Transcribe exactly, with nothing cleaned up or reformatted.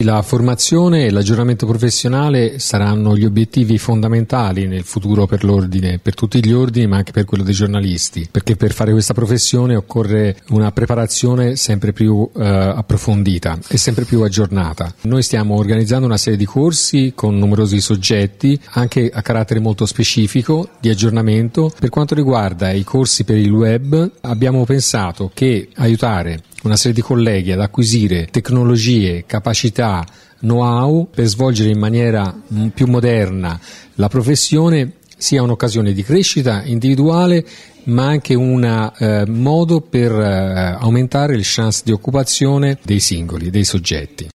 La formazione e l'aggiornamento professionale saranno gli obiettivi fondamentali nel futuro per l'ordine, per tutti gli ordini, ma anche per quello dei giornalisti, perché per fare questa professione occorre una preparazione sempre più eh, approfondita e sempre più aggiornata. Noi stiamo organizzando una serie di corsi con numerosi soggetti, anche a carattere molto specifico, di aggiornamento. Per quanto riguarda i corsi per il web, abbiamo pensato che aiutare una serie di colleghi ad acquisire tecnologie, capacità, know-how per svolgere in maniera più moderna la professione sia un'occasione di crescita individuale, ma anche un eh, modo per eh, aumentare le chance di occupazione dei singoli, dei soggetti.